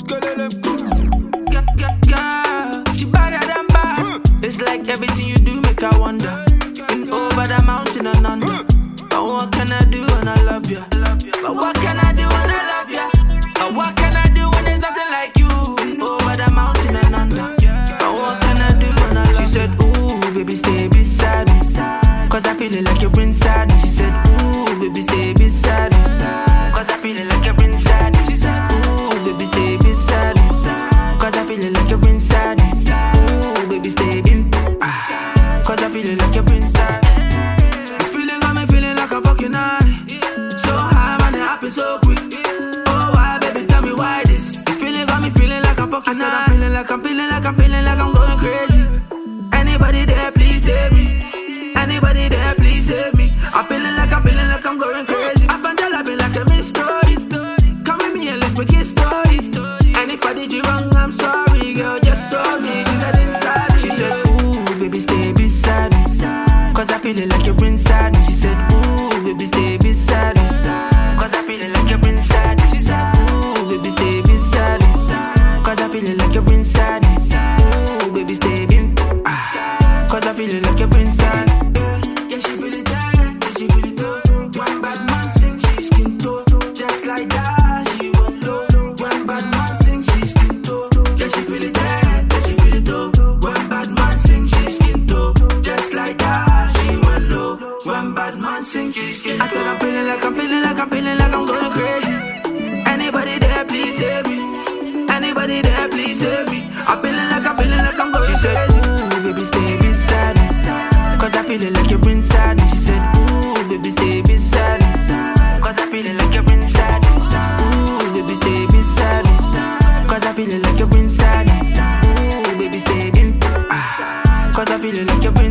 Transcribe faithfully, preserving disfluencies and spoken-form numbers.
Girl, she better than bad. It's like everything you do make I wonder. In over the mountain and under. But what can I do when I love you? But what can I do when I love you? But what can I do when there's nothing like you? In over the mountain and under. But what can I do when I love you? She said, ooh, baby, stay beside me. Cause I feel it like you're inside me. She said, ooh, baby, stay beside me. Cause I feel it like you're inside me. She said, ooh, baby, stay beside me. Cause I feel it like you're inside me. Ooh, baby, stay in. Ah, cause I feel it like you're inside. This feeling got me feeling like a fucking high. So high, man, it happens so quick. Oh, why, baby, tell me why this? This feeling got me feeling like a fucking high. I said I'm feeling like I'm feeling like I'm feeling like I'm going crazy. Anybody there, please save me. Anybody there, please save me. I'm feeling like I'm feeling like I'm going crazy. I find your love like a mystery. Come with me and let's make it stories. And if I did you wrong, I'm sorry, girl, just show me. She said inside me. She said, ooh, baby, stay beside me. Cause I feel it like you're inside me. She said, ooh, baby, stay beside me. Cause I feel it like you're inside me. She said, ooh, baby, stay beside me. Cause I feel it like you're inside me. Ooh, baby, stay in. Ah, cause I feel it like you're inside. Yeah, she feel it there, yeah, she feel it too. One bad man sing, she skin toe. Just like that, she went low. One bad man sing, she skin toe. Yeah, she feel it there, yeah, she feel it too. One bad man sing, she skin toe. Just like that, she went low. One bad man sing, she skin toe. I said I'm feeling like I'm feeling like I'm feeling like I'm going crazy. Anybody there, please save me. Anybody there, please save me. I'm feeling like I'm feeling like I'm going crazy. She said, ooh, baby, stay beside me. Cause I feel it like you're inside me. She said, ooh, baby, stay beside me. Cause I feel it like you're inside me. Ooh, baby, stay beside me. Cause I feel it like you're inside me. Ooh, baby, stay in. Ah, cause I feel it like you're